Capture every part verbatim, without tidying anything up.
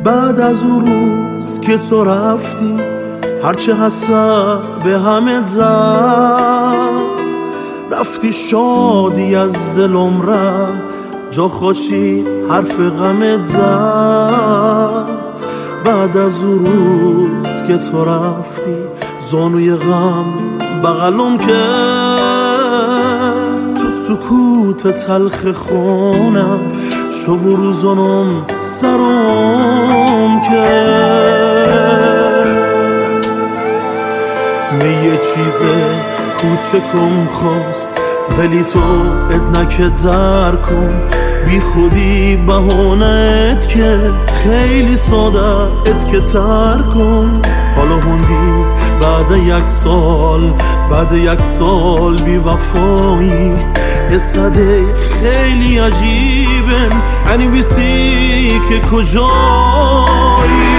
بعد از اون روز که تو رفتی هرچه هستم به همه زد، رفتی شادی از دلم رفت، جا خوشی حرف غمت زد. بعد از اون روز که تو رفتی زانوی غم بغلم کرد، تو سکوت تلخ خونم شب و روزانم سرم کرد. می یه چیز کوچکم خواست ولی تو ادنا که در کن، بی خودی بهانت که خیلی ساده ات که تر کن. حالا هندی بعد یک سال بعد یک سال بی وفایی اسده خیلی عجیبه، یعنی بیستی که کجایی.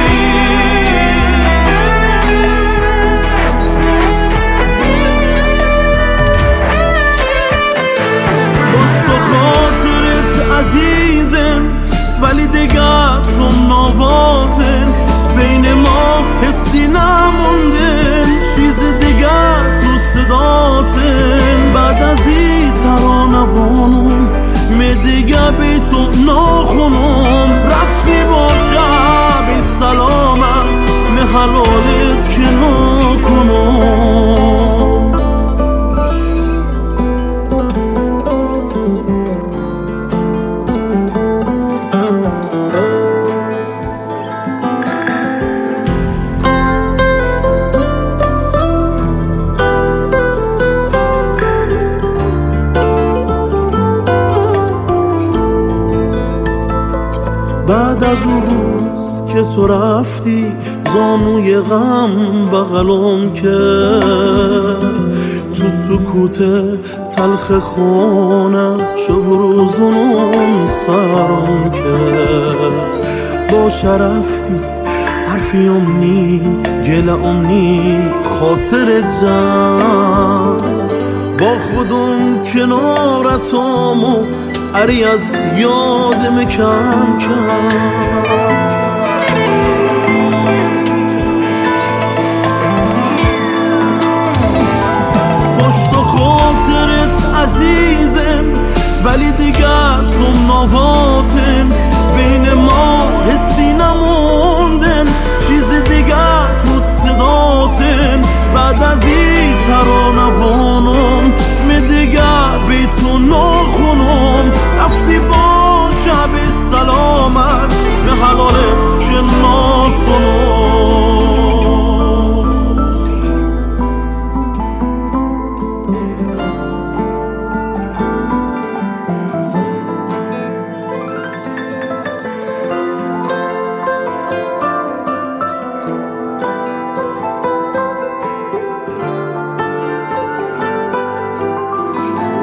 عزیزم ولی دیگر تو نواتن، بین ما حسی نمونده، چیز دیگر تو صداتن. بعد از این ترانوانم می دیگر بی تو ناخونم، رفتی باشم بی سلامت می حلالت که نکنم. بعد از اون روز که تو رفتی زانوی غم بغلم کرد، تو سکوت تلخ خونم شب و روزونم سرم کرد. با شرفتی حرفی امنی گل امنی خاطر جان، با خودم کنارتم و اری از یادم کم کم.